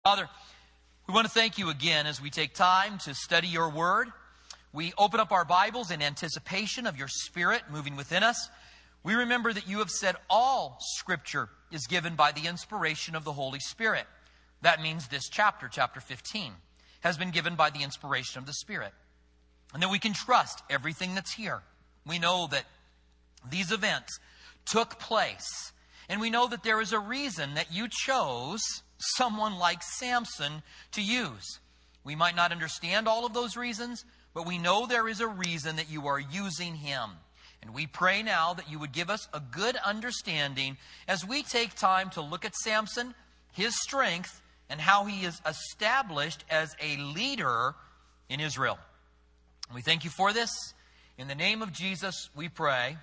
Father, we want to thank you again as we take time to study your word. We open up our Bibles in anticipation of your Spirit moving within us. We remember that you have said all Scripture is given by the inspiration of the Holy Spirit. That means this chapter, chapter 15, has been given by the inspiration of the Spirit. And that we can trust everything that's here. We know that these events took place. And we know that there is a reason that you chose someone like Samson to use. We might not understand all of those reasons, but we know there is a reason that you are using him. And we pray now that you would give us a good understanding as we take time to look at Samson, his strength, and how he is established as a leader in Israel. We thank you for this. In the name of Jesus, we pray.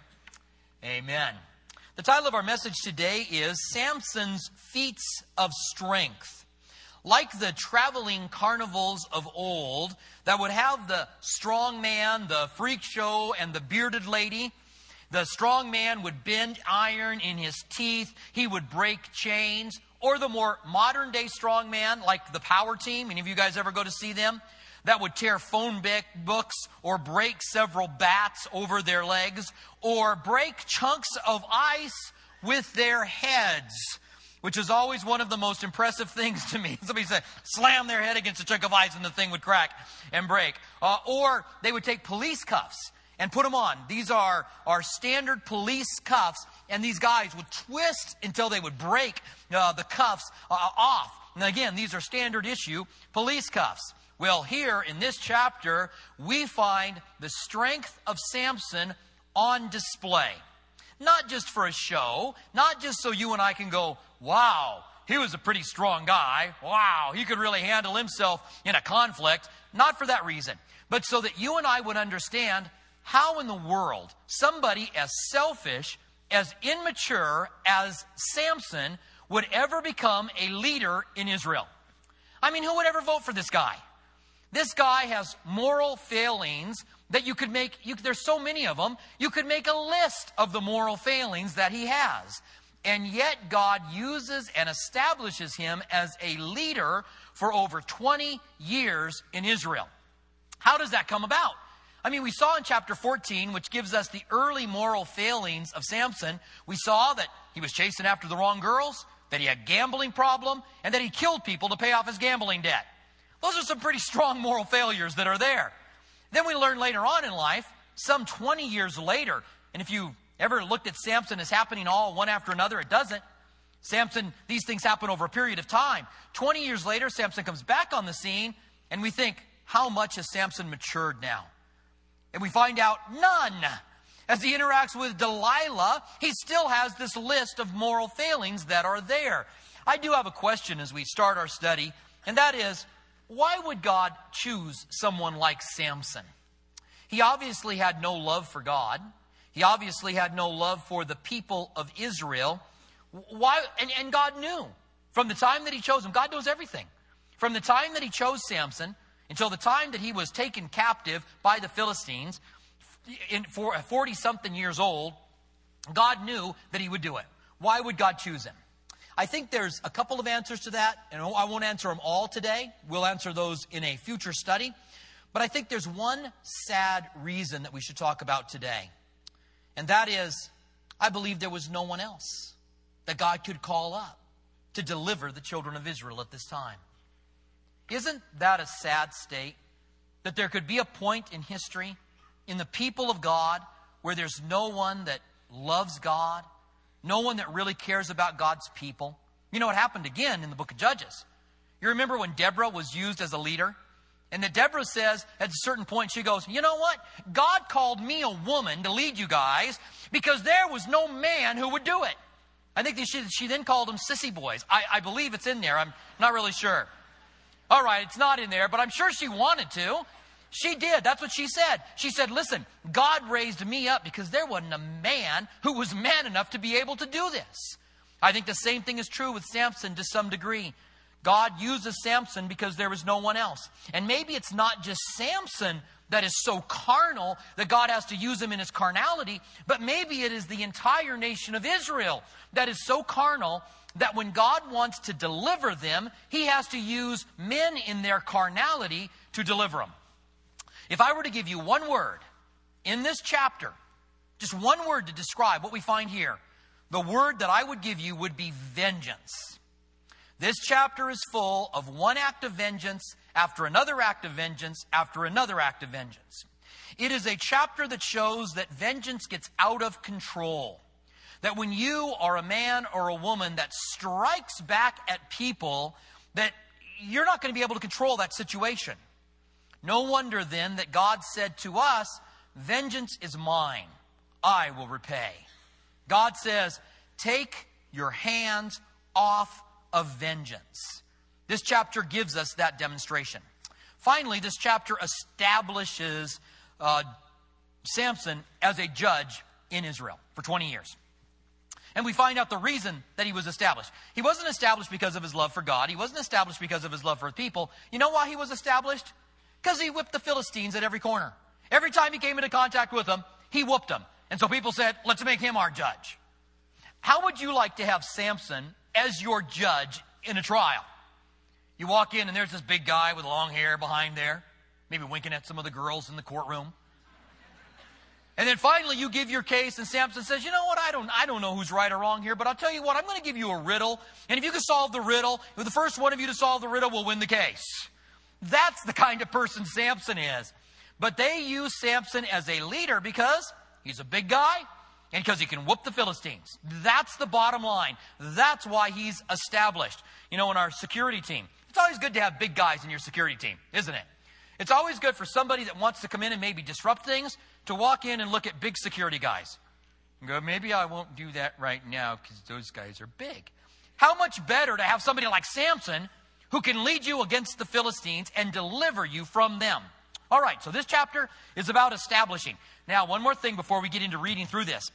Amen. The title of our message today is Samson's Feats of Strength. Like the traveling carnivals of old that would have the strong man, the freak show, and the bearded lady, the strong man would bend iron in his teeth. He would break chains. Or the more modern day strong man, like the Power Team. Any of you guys ever go to see them? That would tear phone books or break several bats over their legs or break chunks of ice with their heads, which is always one of the most impressive things to me. Somebody said, slam their head against a chunk of ice and the thing would crack and break. Or they would take police cuffs and put them on. These are our standard police cuffs, and these guys would twist until they would break the cuffs off. And again, these are standard issue police cuffs. Well, here in this chapter, we find the strength of Samson on display. Not just for a show, not just so you and I can go, wow, he was a pretty strong guy. Wow, he could really handle himself in a conflict. Not for that reason, but so that you and I would understand how in the world somebody as selfish, as immature as Samson would ever become a leader in Israel. I mean, who would ever vote for this guy? This guy has moral failings that you could make, there's so many of them, you could make a list of the moral failings that he has. And yet God uses and establishes him as a leader for over 20 years in Israel. How does that come about? I mean, we saw in chapter 14, which gives us the early moral failings of Samson, we saw that he was chasing after the wrong girls, that he had a gambling problem, and that he killed people to pay off his gambling debt. Those are some pretty strong moral failures that are there. Then we learn later on in life, some 20 years later, and if you ever looked at Samson as happening all one after another, it doesn't. Samson, these things happen over a period of time. 20 years later, Samson comes back on the scene, and we think, how much has Samson matured now? And we find out none. As he interacts with Delilah, he still has this list of moral failings that are there. I do have a question as we start our study, and that is, why would God choose someone like Samson? He obviously had no love for God. He obviously had no love for the people of Israel. Why? And God knew. From the time that he chose him, God knows everything. From the time that he chose Samson until the time that he was taken captive by the Philistines, for 40-something years old, God knew that he would do it. Why would God choose him? I think there's a couple of answers to that, and I won't answer them all today. We'll answer those in a future study. But I think there's one sad reason that we should talk about today. And that is, I believe there was no one else that God could call up to deliver the children of Israel at this time. Isn't that a sad state? That there could be a point in history, in the people of God, where there's no one that loves God, no one that really cares about God's people. You know, it happened again in the book of Judges. You remember when Deborah was used as a leader? And that Deborah says at a certain point, she goes, you know what? God called me a woman to lead you guys because there was no man who would do it. I think she then called them sissy boys. I believe it's in there. I'm not really sure. All right, it's not in there, but I'm sure she wanted to. She did. That's what she said. She said, listen, God raised me up because there wasn't a man who was man enough to be able to do this. I think the same thing is true with Samson to some degree. God uses Samson because there was no one else. And maybe it's not just Samson that is so carnal that God has to use him in his carnality, but maybe it is the entire nation of Israel that is so carnal that when God wants to deliver them, he has to use men in their carnality to deliver them. If I were to give you one word in this chapter, just one word to describe what we find here, the word that I would give you would be vengeance. This chapter is full of one act of vengeance after another act of vengeance after another act of vengeance. It is a chapter that shows that vengeance gets out of control. That when you are a man or a woman that strikes back at people, that you're not going to be able to control that situation. No wonder then that God said to us, vengeance is mine, I will repay. God says, take your hands off of vengeance. This chapter gives us that demonstration. Finally, this chapter establishes Samson as a judge in Israel for 20 years. And we find out the reason that he was established. He wasn't established because of his love for God. He wasn't established because of his love for people. You know why he was established? Because he whipped the Philistines at every corner. Every time he came into contact with them, he whooped them. And so people said, let's make him our judge. How would you like to have Samson as your judge in a trial? You walk in and there's this big guy with long hair behind there, maybe winking at some of the girls in the courtroom. And then finally you give your case and Samson says, you know what, I don't know who's right or wrong here, but I'll tell you what, I'm going to give you a riddle. And if you can solve the riddle, the first one of you to solve the riddle will win the case. That's the kind of person Samson is. But they use Samson as a leader because he's a big guy and because he can whoop the Philistines. That's the bottom line. That's why he's established. You know, in our security team, it's always good to have big guys in your security team, isn't it? It's always good for somebody that wants to come in and maybe disrupt things to walk in and look at big security guys. And go, maybe I won't do that right now because those guys are big. How much better to have somebody like Samson who can lead you against the Philistines and deliver you from them. All right, so this chapter is about establishing. Now, one more thing before we get into reading through this.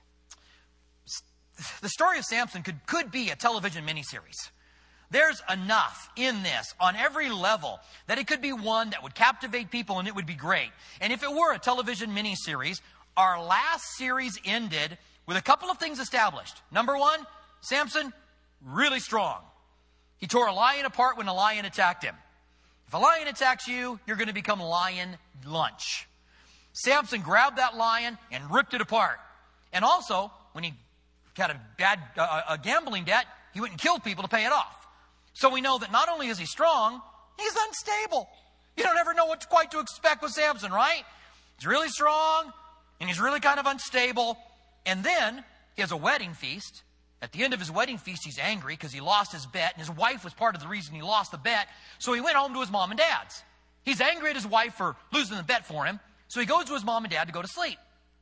The story of Samson could be a television miniseries. There's enough in this on every level that it could be one that would captivate people and it would be great. And if it were a television miniseries, our last series ended with a couple of things established. Number one, Samson, really strong. He tore a lion apart when a lion attacked him. If a lion attacks you, you're going to become lion lunch. Samson grabbed that lion and ripped it apart. And also, when he had a bad gambling debt, he went and killed people to pay it off. So we know that not only is he strong, he's unstable. You don't ever know what quite to expect with Samson, right? He's really strong, and he's really kind of unstable. And then he has a wedding feast. At the end of his wedding feast, he's angry because he lost his bet, and his wife was part of the reason he lost the bet. So he went home to his mom and dad's. He's angry at his wife for losing the bet for him, so he goes to his mom and dad to go to sleep.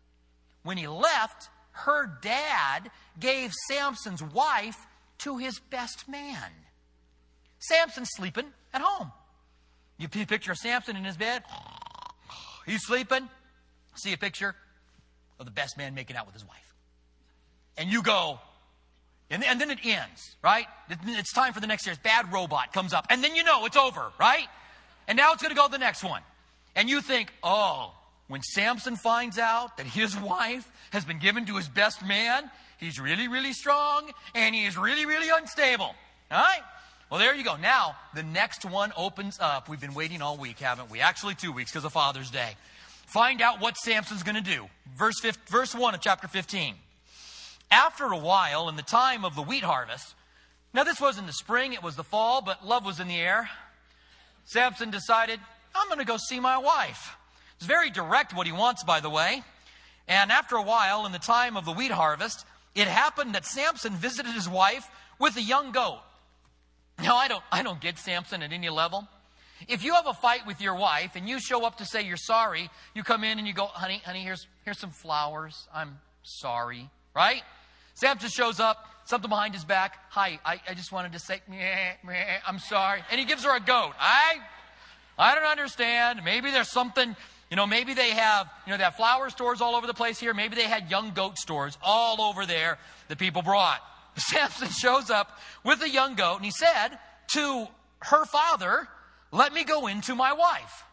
When he left, her dad gave Samson's wife to his best man. Samson's sleeping at home. You picture of Samson in his bed. He's sleeping. See a picture of the best man making out with his wife. And you go, and then it ends, right? It's time for the next series. Bad Robot comes up. And then you know it's over, right? And now it's going to go to the next one. And you think, oh, when Samson finds out that his wife has been given to his best man, he's really, really strong and he is really, really unstable. All right? Well, there you go. Now, the next one opens up. We've been waiting all week, haven't we? Actually, 2 weeks because of Father's Day. Find out what Samson's going to do. Verse 1 of chapter 15. After a while, in the time of the wheat harvest, now this was in the spring, it was the fall, but love was in the air. Samson decided, I'm going to go see my wife. It's very direct what he wants, by the way. And after a while, in the time of the wheat harvest, it happened that Samson visited his wife with a young goat. Now, I don't get Samson at any level. If you have a fight with your wife and you show up to say you're sorry, you come in and you go, honey, here's some flowers. I'm sorry, right? Samson shows up, something behind his back. Hi, I just wanted to say, I'm sorry. And he gives her a goat. I don't understand. Maybe there's something, maybe they have flower stores all over the place here. Maybe they had young goat stores all over there that people brought. Samson shows up with a young goat, and he said to her father, let me go into my wife.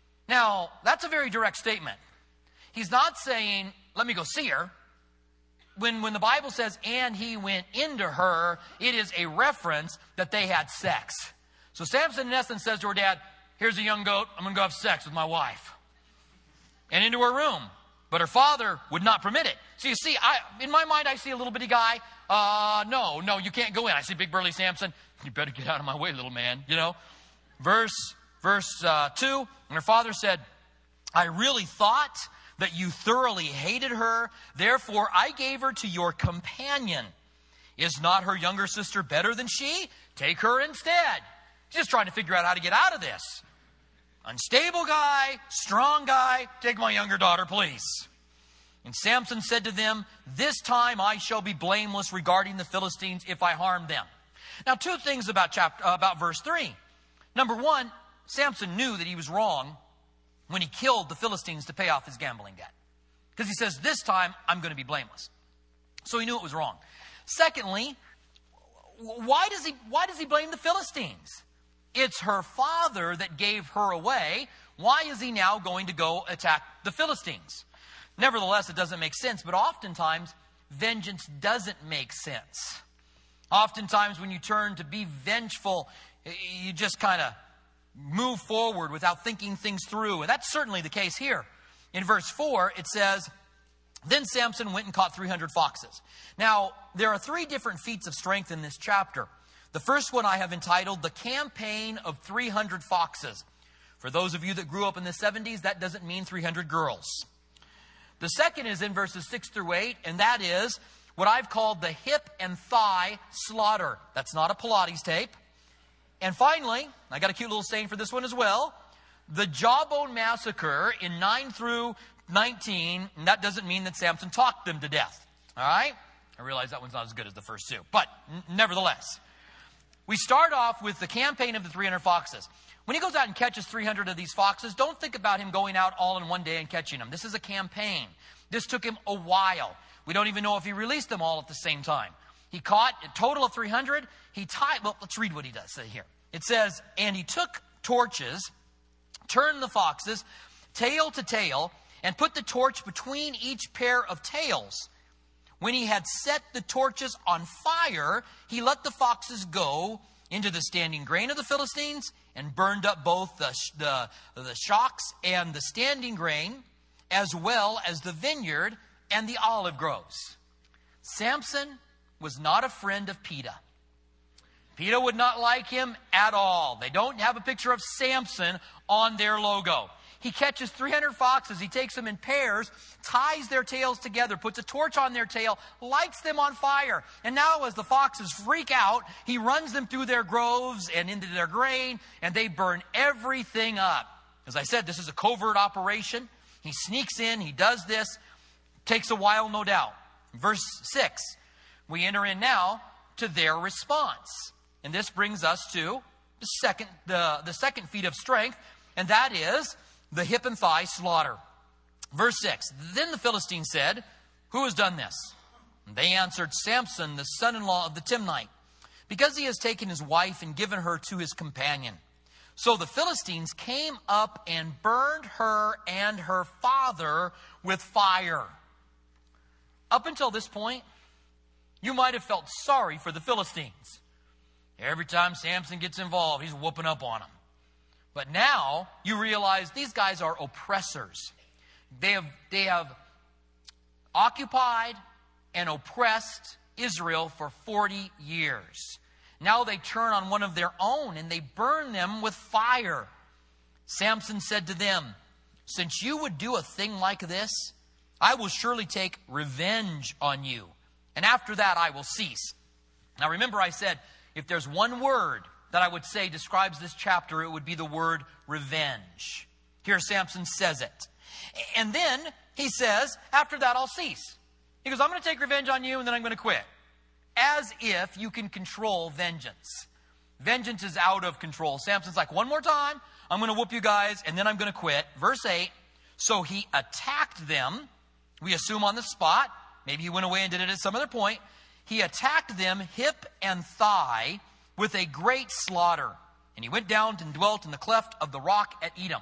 Now, that's a very direct statement. He's not saying, let me go see her. when the Bible says, and he went into her, it is a reference that they had sex. So Samson, in essence, says to her dad, here's a young goat. I'm going to go have sex with my wife. And into her room. But her father would not permit it. So you see, in my mind, I see a little bitty guy. No, you can't go in. I see big burly Samson. You better get out of my way, little man. You know. Verse 2, and her father said, I really thought that you thoroughly hated her. Therefore, I gave her to your companion. Is not her younger sister better than she? Take her instead. He's just trying to figure out how to get out of this. Unstable guy, strong guy, take my younger daughter, please. And Samson said to them, this time I shall be blameless regarding the Philistines if I harm them. Now, two things about verse 3. Number one, Samson knew that he was wrong when he killed the Philistines to pay off his gambling debt. Because he says, this time I'm going to be blameless. So he knew it was wrong. Secondly, why does he blame the Philistines? It's her father that gave her away. Why is he now going to go attack the Philistines? Nevertheless, it doesn't make sense, but oftentimes, vengeance doesn't make sense. Oftentimes, when you turn to be vengeful, you just kind of move forward without thinking things through. And that's certainly the case here. In verse 4, it says, then Samson went and caught 300 foxes. Now, there are 3 different feats of strength in this chapter. The first one I have entitled, The Campaign of 300 Foxes. For those of you that grew up in the 70s, that doesn't mean 300 girls. The second is in verses 6 through 8, and that is what I've called the hip and thigh slaughter. That's not a Pilates tape. And finally, I got a cute little saying for this one as well, the jawbone massacre in 9 through 19, and that doesn't mean that Samson talked them to death. All right? I realize that one's not as good as the first 2, but nevertheless. We start off with the campaign of the 300 foxes. When he goes out and catches 300 of these foxes, don't think about him going out all in one day and catching them. This is a campaign. This took him a while. We don't even know if he released them all at the same time. He caught a total of 300. Well, let's read what he does say here. It says, and he took torches, turned the foxes, tail to tail, and put the torch between each pair of tails. When he had set the torches on fire, he let the foxes go into the standing grain of the Philistines and burned up both the shocks and the standing grain, as well as the vineyard and the olive groves. Samson was not a friend of PETA. PETA would not like him at all. They don't have a picture of Samson on their logo. He catches 300 foxes. He takes them in pairs, ties their tails together, puts a torch on their tail, lights them on fire. And now as the foxes freak out, he runs them through their groves and into their grain, and they burn everything up. As I said, this is a covert operation. He sneaks in. He does this. Takes a while, no doubt. Verse 6, we enter in now to their response. And this brings us to the second feat of strength, and that is the hip and thigh slaughter. Verse 6, then the Philistines said, who has done this? And they answered, Samson, the son-in-law of the Timnite, because he has taken his wife and given her to his companion. So the Philistines came up and burned her and her father with fire. Up until this point, you might have felt sorry for the Philistines. Every time Samson gets involved, he's whooping up on them. But now you realize these guys are oppressors. They have occupied and oppressed Israel for 40 years. Now they turn on one of their own and they burn them with fire. Samson said to them, since you would do a thing like this, I will surely take revenge on you. And after that I will cease. Now remember I said, if there's one word that I would say describes this chapter, it would be the word revenge. Here Samson says it. And then he says, after that I'll cease. He goes, I'm going to take revenge on you and then I'm going to quit. As if you can control vengeance. Vengeance is out of control. Samson's like, one more time, I'm going to whoop you guys and then I'm going to quit. Verse 8, so he attacked them, we assume on the spot. Maybe he went away and did it at some other point. He attacked them hip and thigh with a great slaughter. And he went down and dwelt in the cleft of the rock at Edom.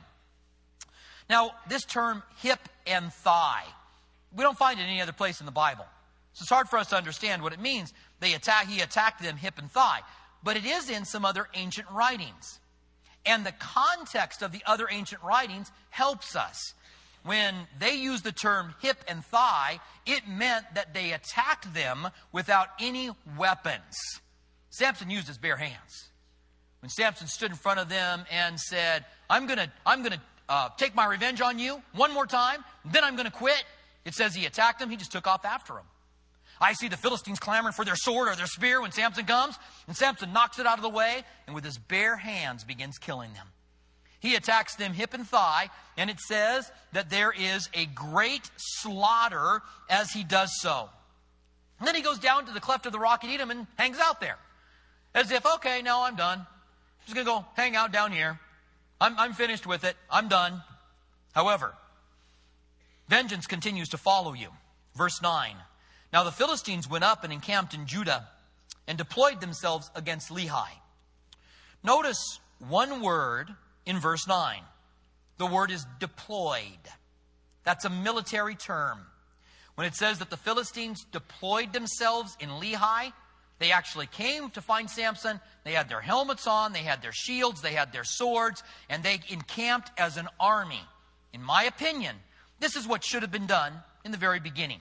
Now, this term hip and thigh, we don't find it any other place in the Bible. So it's hard for us to understand what it means. He attacked them hip and thigh. But it is in some other ancient writings. And the context of the other ancient writings helps us. When they used the term hip and thigh, it meant that they attacked them without any weapons. Samson used his bare hands. When Samson stood in front of them and said, I'm going to take my revenge on you one more time, then I'm going to quit. It says he attacked them. He just took off after them. I see the Philistines clamoring for their sword or their spear when Samson comes, and Samson knocks it out of the way, and with his bare hands begins killing them. He attacks them hip and thigh, and it says that there is a great slaughter as he does so. And then he goes down to the cleft of the rock in Edom and hangs out there. As if, okay, now I'm done. I'm just going to go hang out down here. I'm finished with it. I'm done. However, vengeance continues to follow you. Verse 9. Now the Philistines went up and encamped in Judah and deployed themselves against Lehi. Notice one word in verse 9. The word is deployed. That's a military term. When it says that the Philistines deployed themselves in Lehi, they actually came to find Samson. They had their helmets on, they had their shields, they had their swords, and they encamped as an army. In my opinion, this is what should have been done in the very beginning.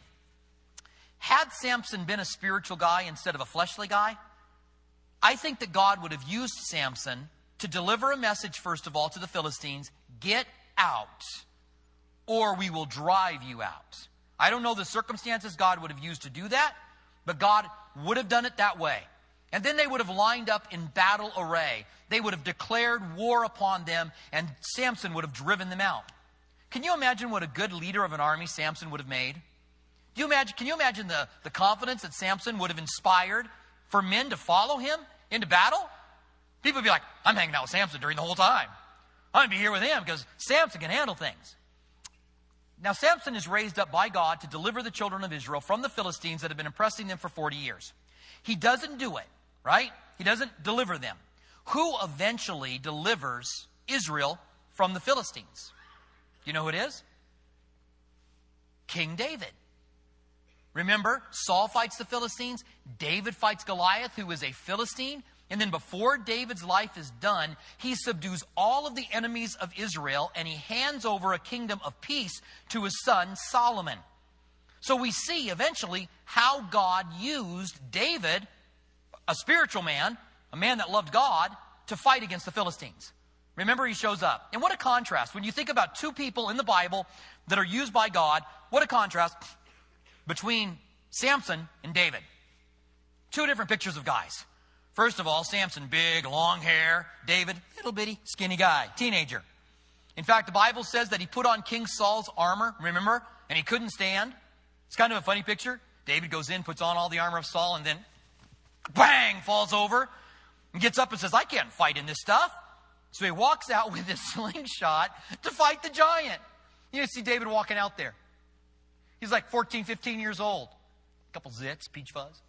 Had Samson been a spiritual guy instead of a fleshly guy, I think that God would have used Samson to deliver a message, first of all, to the Philistines: get out, or we will drive you out. I don't know the circumstances God would have used to do that, but God would have done it that way. And then they would have lined up in battle array. They would have declared war upon them, and Samson would have driven them out. Can you imagine what a good leader of an army Samson would have made? Can you imagine the confidence that Samson would have inspired for men to follow him into battle? People would be like, I'm hanging out with Samson during the whole time. I'm going to be here with him because Samson can handle things. Now, Samson is raised up by God to deliver the children of Israel from the Philistines that have been oppressing them for 40 years. He doesn't do it, right? He doesn't deliver them. Who eventually delivers Israel from the Philistines? You know who it is? King David. Remember, Saul fights the Philistines. David fights Goliath, who is a Philistine. And then before David's life is done, he subdues all of the enemies of Israel, and he hands over a kingdom of peace to his son Solomon. So we see eventually how God used David, a spiritual man, a man that loved God, to fight against the Philistines. Remember, he shows up. And what a contrast. When you think about two people in the Bible that are used by God, what a contrast between Samson and David. Two different pictures of guys. First of all, Samson, big, long hair. David, little bitty, skinny guy, teenager. In fact, the Bible says that he put on King Saul's armor, remember? And he couldn't stand. It's kind of a funny picture. David goes in, puts on all the armor of Saul, and then bang, falls over and gets up and says, I can't fight in this stuff. So he walks out with his slingshot to fight the giant. You see David walking out there. He's like 14, 15 years old. A couple zits, peach fuzz.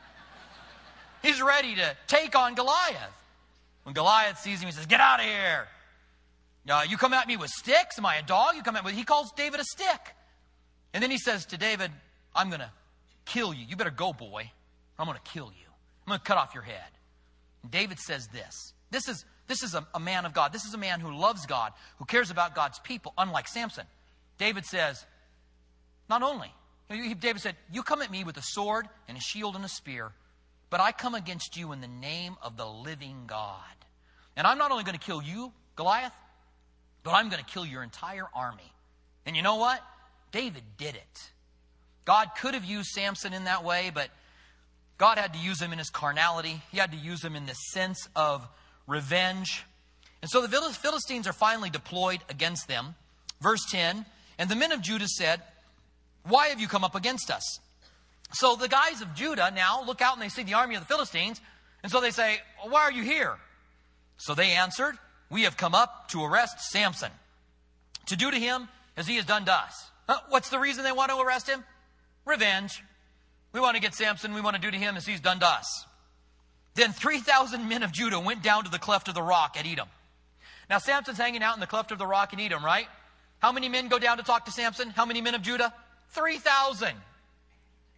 He's ready to take on Goliath. When Goliath sees him, he says, get out of here. You come at me with sticks? Am I a dog? You come at me. He calls David a stick. And then he says to David, I'm going to kill you. You better go, boy. I'm going to kill you. I'm going to cut off your head. And David says this. This is a man of God. This is a man who loves God, who cares about God's people, unlike Samson. David says, not only. David said, you come at me with a sword and a shield and a spear, but I come against you in the name of the living God. And I'm not only going to kill you, Goliath, but I'm going to kill your entire army. And you know what? David did it. God could have used Samson in that way, but God had to use him in his carnality. He had to use him in the sense of revenge. And so the Philistines are finally deployed against them. Verse 10, and the men of Judah said, why have you come up against us? So the guys of Judah now look out and they see the army of the Philistines. And so they say, why are you here? So they answered, we have come up to arrest Samson, to do to him as he has done to us. What's the reason they want to arrest him? Revenge. We want to get Samson. We want to do to him as he's done to us. Then 3,000 men of Judah went down to the cleft of the rock at Edom. Now Samson's hanging out in the cleft of the rock in Edom, right? How many men go down to talk to Samson? How many men of Judah? 3,000.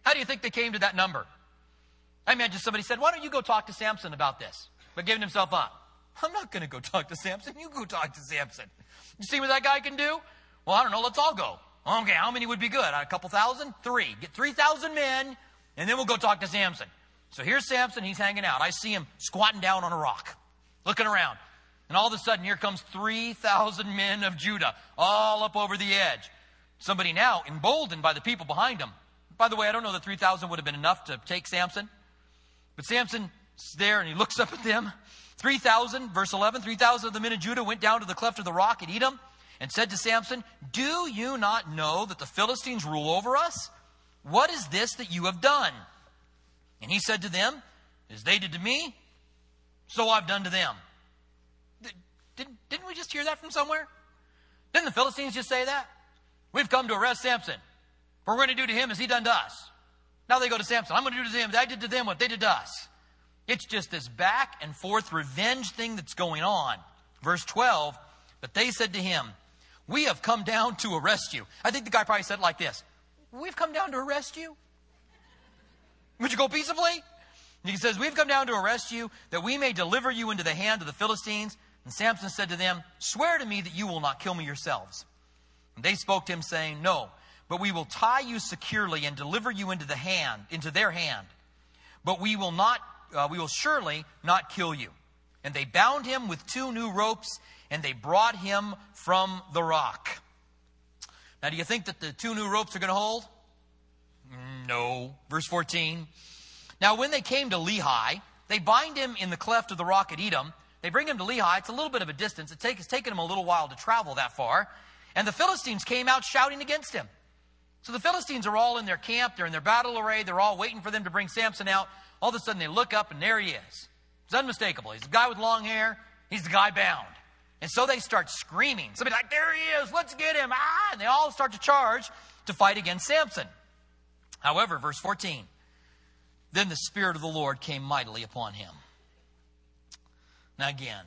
How do you think they came to that number? I imagine somebody said, why don't you go talk to Samson about this? But giving himself up. I'm not going to go talk to Samson. You go talk to Samson. You see what that guy can do? Well, I don't know. Let's all go. Okay, how many would be good? A couple thousand? 3. Get 3,000 men, and then we'll go talk to Samson. So here's Samson. He's hanging out. I see him squatting down on a rock, looking around. And all of a sudden, here comes 3,000 men of Judah, all up over the edge. Somebody now emboldened by the people behind him. By the way, I don't know that 3,000 would have been enough to take Samson. But Samson's there, and he looks up at them. 3,000, verse 11, 3,000 of the men of Judah went down to the cleft of the rock at Edom and said to Samson, do you not know that the Philistines rule over us? What is this that you have done? And he said to them, as they did to me, so I've done to them. Didn't we just hear that from somewhere? Didn't the Philistines just say that? We've come to arrest Samson. For we're going to do to him as he done to us. Now they go to Samson. I'm going to do to them. I did to them what they did to us. It's just this back and forth revenge thing that's going on. Verse 12, but they said to him, we have come down to arrest you. I think the guy probably said it like this. We've come down to arrest you? Would you go peaceably? And he says, we've come down to arrest you that we may deliver you into the hand of the Philistines. And Samson said to them, swear to me that you will not kill me yourselves. And they spoke to him saying, no, but we will tie you securely and deliver you into their hand. But we will surely not kill you. And they bound him with 2 new ropes, and they brought him from the rock. Now, do you think that the 2 new ropes are going to hold? No. Verse 14. Now, when they came to Lehi, they bind him in the cleft of the rock at Edom. They bring him to Lehi. It's a little bit of a distance. It's taken him a little while to travel that far. And the Philistines came out shouting against him. So the Philistines are all in their camp. They're in their battle array. They're all waiting for them to bring Samson out. All of a sudden, they look up, and there he is. It's unmistakable. He's the guy with long hair. He's the guy bound. And so they start screaming. Somebody's like, there he is. Let's get him. Ah! And they all start to charge to fight against Samson. However, verse 14, then the Spirit of the Lord came mightily upon him. Now again,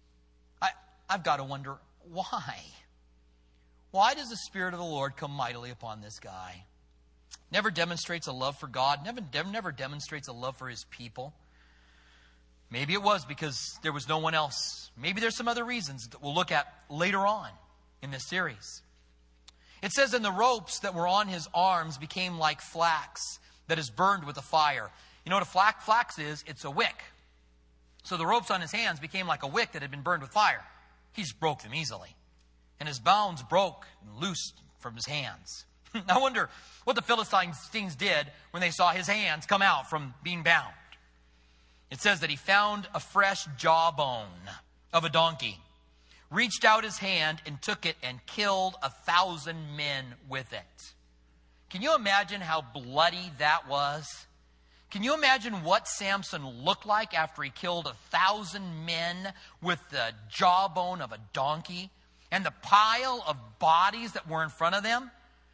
I've got to wonder, why? Why does the Spirit of the Lord come mightily upon this guy? Never demonstrates a love for God. Never demonstrates a love for his people. Maybe it was because there was no one else. Maybe there's some other reasons that we'll look at later on in this series. It says, and the ropes that were on his arms became like flax that is burned with a fire. You know what a flax is? It's a wick. So the ropes on his hands became like a wick that had been burned with fire. He just broke them easily. And his bounds broke and loosed from his hands. I wonder what the Philistines did when they saw his hands come out from being bound. It says that he found a fresh jawbone of a donkey, reached out his hand and took it and killed 1,000 men with it. Can you imagine how bloody that was? Can you imagine what Samson looked like after he killed 1,000 men with the jawbone of a donkey and the pile of bodies that were in front of them?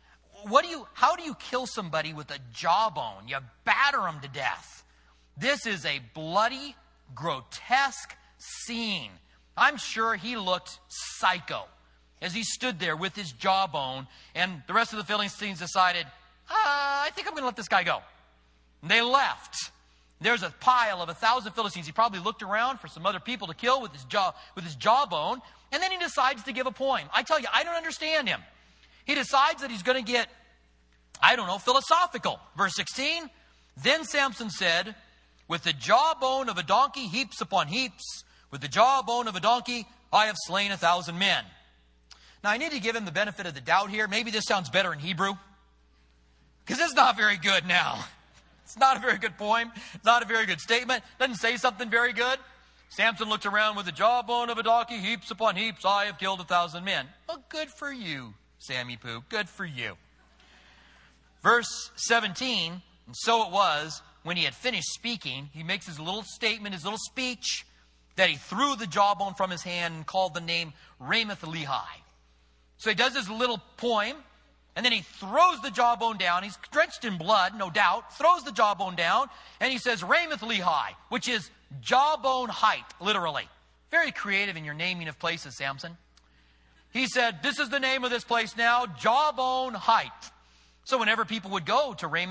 How do you kill somebody with a jawbone? You batter them to death. This is a bloody, grotesque scene. I'm sure he looked psycho as he stood there with his jawbone, and the rest of the Philistines decided, I think I'm going to let this guy go. And they left. There's a pile of 1,000 Philistines. He probably looked around for some other people to kill with his jawbone, and then he decides to give a poem. I tell you, I don't understand him. He decides that he's going to get, philosophical. Verse 16, then Samson said, with the jawbone of a donkey heaps upon heaps, with the jawbone of a donkey I have slain 1,000 men. Now I need to give him the benefit of the doubt here. Maybe this sounds better in Hebrew, because it's not very good now. It's not a very good poem. It's not a very good statement. Doesn't say something very good. Samson looked around with the jawbone of a donkey, heaps upon heaps, I have killed 1,000 men. Well, good for you, Sammy Poo. Good for you. Verse 17, and so it was, when he had finished speaking, he makes his little statement, his little speech, that he threw the jawbone from his hand and called the name Ramath Lehi. So he does his little poem, and then he throws the jawbone down. He's drenched in blood, no doubt, throws the jawbone down, and he says Ramath Lehi, which is jawbone height, literally. Very creative in your naming of places, Samson. He said, this is the name of this place now, Jawbone Height. So whenever people would go to Ramath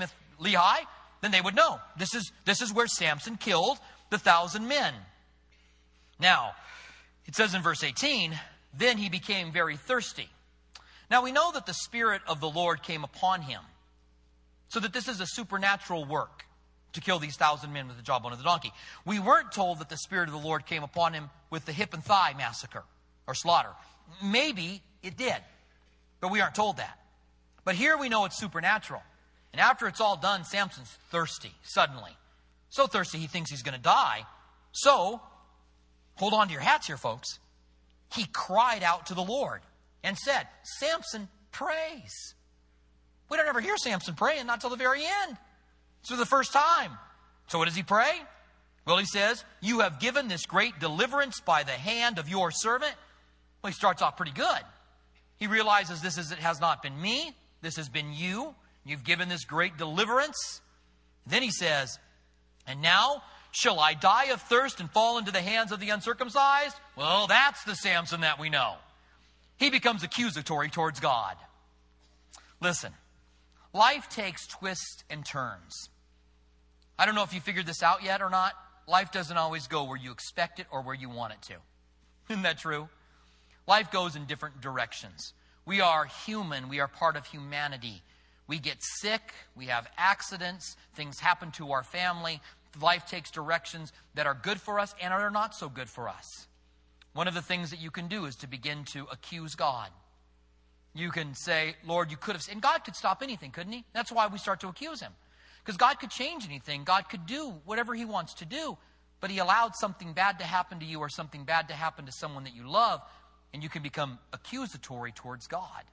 Lehi, then they would know. This is where Samson killed the 1,000 men. Now, it says in verse 18, then he became very thirsty. Now we know that the Spirit of the Lord came upon him, so that this is a supernatural work to kill these 1,000 men with the jawbone of the donkey. We weren't told that the Spirit of the Lord came upon him with the hip and thigh massacre or slaughter. Maybe it did, but we aren't told that. But here we know it's supernatural. And after it's all done, Samson's thirsty suddenly. So thirsty he thinks he's going to die. So, hold on to your hats here, folks. He cried out to the Lord and said, Samson prays. We don't ever hear Samson praying, not till the very end. It's for the first time. So what does he pray? Well, he says, you have given this great deliverance by the hand of your servant. Well, he starts off pretty good. He realizes it has not been me. This has been you. You've given this great deliverance. Then he says, and now shall I die of thirst and fall into the hands of the uncircumcised? Well, that's the Samson that we know. He becomes accusatory towards God. Listen, life takes twists and turns. I don't know if you figured this out yet or not. Life doesn't always go where you expect it or where you want it to. Isn't that true? Life goes in different directions. We are human. We are part of humanity. We get sick. We have accidents. Things happen to our family. Life takes directions that are good for us and are not so good for us. One of the things that you can do is to begin to accuse God. You can say, Lord, you could have... And God could stop anything, couldn't he? That's why we start to accuse him. Because God could change anything. God could do whatever he wants to do. But he allowed something bad to happen to you or something bad to happen to someone that you love. And you can become accusatory towards God.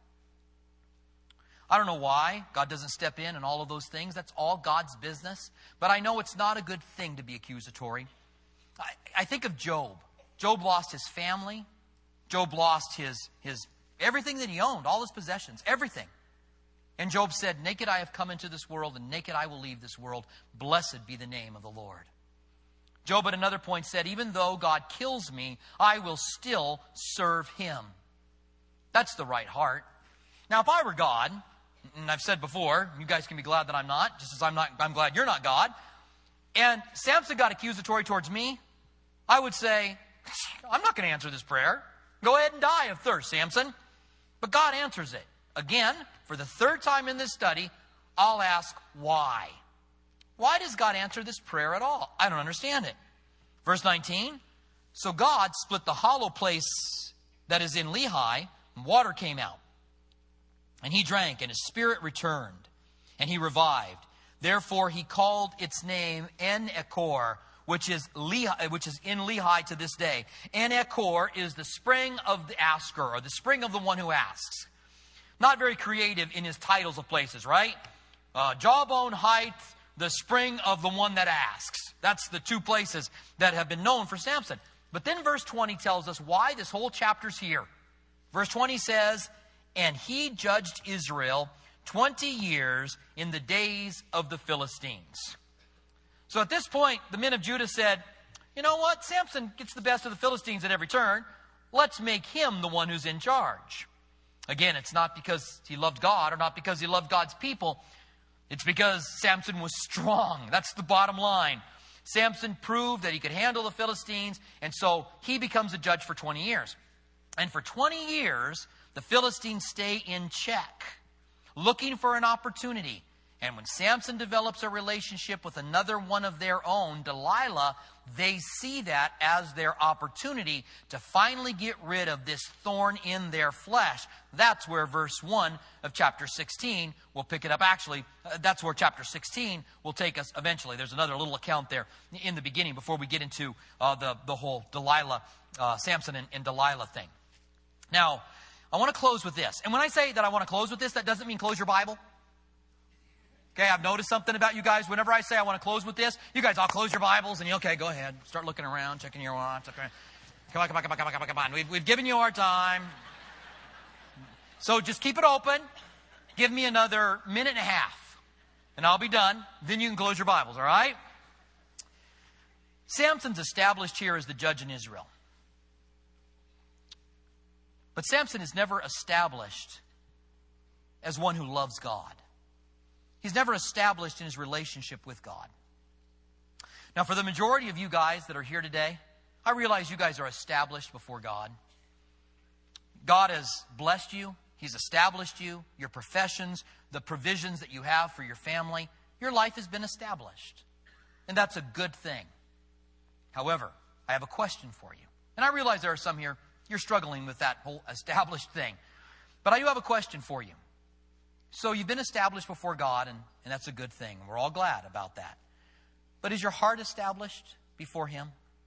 I don't know why God doesn't step in and all of those things. That's all God's business. But I know it's not a good thing to be accusatory. I think of Job. Job lost his family. Job lost his everything that he owned, all his possessions, everything. And Job said, naked I have come into this world, and naked I will leave this world. Blessed be the name of the Lord. Job at another point said, even though God kills me, I will still serve him. That's the right heart. Now, if I were God, and I've said before, you guys can be glad that I'm not, just as I'm glad you're not God, and Samson got accusatory towards me, I would say, I'm not going to answer this prayer. Go ahead and die of thirst, Samson. But God answers it. Again, for the third time in this study, I'll ask why. Why does God answer this prayer at all? I don't understand it. Verse 19, so God split the hollow place that is in Lehi, and water came out. And he drank, and his spirit returned, and he revived. Therefore he called its name En-Ekhor, which is in Lehi to this day. En-Ekhor is the spring of the asker, or the spring of the one who asks. Not very creative in his titles of places, right? Jawbone height, the spring of the one that asks. That's the two places that have been known for Samson. But then verse 20 tells us why this whole chapter's here. Verse 20 says, and he judged Israel 20 years in the days of the Philistines. So at this point, the men of Judah said, you know what? Samson gets the best of the Philistines at every turn. Let's make him the one who's in charge. Again, it's not because he loved God or not because he loved God's people. It's because Samson was strong. That's the bottom line. Samson proved that he could handle the Philistines, and so he becomes a judge for 20 years. And for 20 years, the Philistines stay in check, looking for an opportunity. And when Samson develops a relationship with another one of their own, Delilah, they see that as their opportunity to finally get rid of this thorn in their flesh. That's where verse 1 of chapter 16 will pick it up. Actually, that's where chapter 16 will take us eventually. There's another little account there in the beginning before we get into the whole Delilah, Samson and Delilah thing. Now, I want to close with this. And when I say that I want to close with this, that doesn't mean close your Bible. Okay, I've noticed something about you guys. Whenever I say I want to close with this, you guys all close your Bibles and you, okay, go ahead. Start looking around, checking your watch. Okay. Come on. We've given you our time. So just keep it open. Give me another minute and a half, and I'll be done. Then you can close your Bibles, all right? Samson's established here as the judge in Israel. But Samson is never established as one who loves God. He's never established in his relationship with God. Now, for the majority of you guys that are here today, I realize you guys are established before God. God has blessed you. He's established you, your professions, the provisions that you have for your family. Your life has been established. And that's a good thing. However, I have a question for you. And I realize there are some here, you're struggling with that whole established thing. But I do have a question for you. So you've been established before God, and that's a good thing. We're all glad about that. But is your heart established before Him?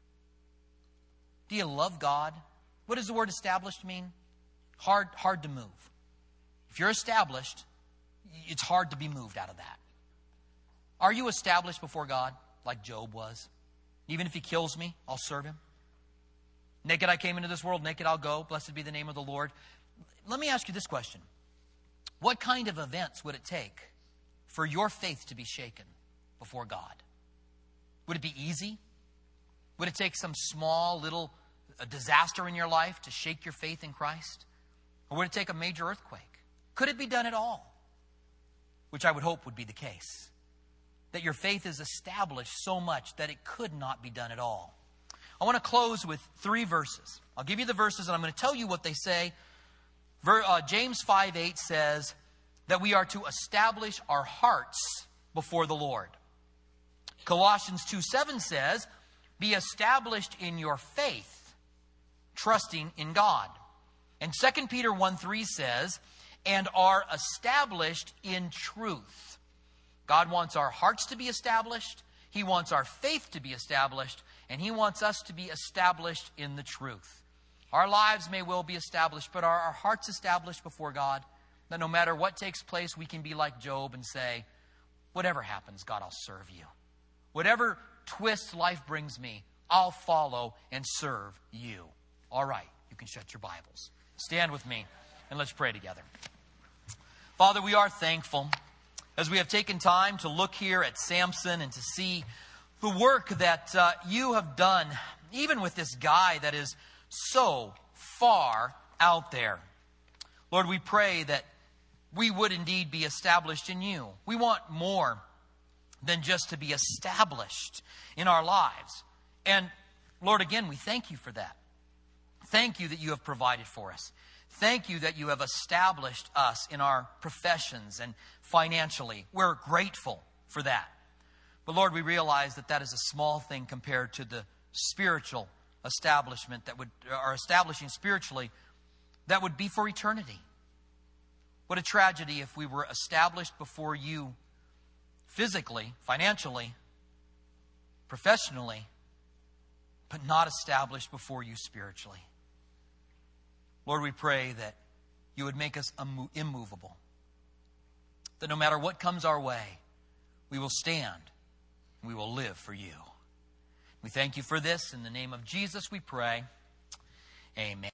Do you love God? What does the word established mean? Hard to move. If you're established, it's hard to be moved out of that. Are you established before God like Job was? Even if he kills me, I'll serve him. Naked I came into this world, naked I'll go. Blessed be the name of the Lord. Let me ask you this question. What kind of events would it take for your faith to be shaken before God? Would it be easy? Would it take some small little disaster in your life to shake your faith in Christ? Or would it take a major earthquake? Could it be done at all? Which I would hope would be the case. That your faith is established so much that it could not be done at all. I want to close with 3 verses. I'll give you the verses and I'm going to tell you what they say. James 5:8 says that we are to establish our hearts before the Lord. Colossians 2:7 says, be established in your faith, trusting in God. And 2 Peter 1:3 says, and are established in truth. God wants our hearts to be established. He wants our faith to be established. And He wants us to be established in the truth. Our lives may well be established, but are our hearts established before God? That no matter what takes place, we can be like Job and say, whatever happens, God, I'll serve you. Whatever twist life brings me, I'll follow and serve you. All right, you can shut your Bibles. Stand with me and let's pray together. Father, we are thankful as we have taken time to look here at Samson and to see the work that you have done, even with this guy that is so far out there. Lord, we pray that we would indeed be established in you. We want more than just to be established in our lives. And Lord, again, we thank you for that. Thank you that you have provided for us. Thank you that you have established us in our professions and financially. We're grateful for that. But Lord, we realize that that is a small thing compared to the spiritual establishment that are establishing spiritually that would be for eternity. What a tragedy if we were established before you physically, financially, professionally, but not established before you spiritually. Lord, we pray that you would make us immovable. That no matter what comes our way, we will stand and we will live for you. We thank you for this. In the name of Jesus we pray. Amen.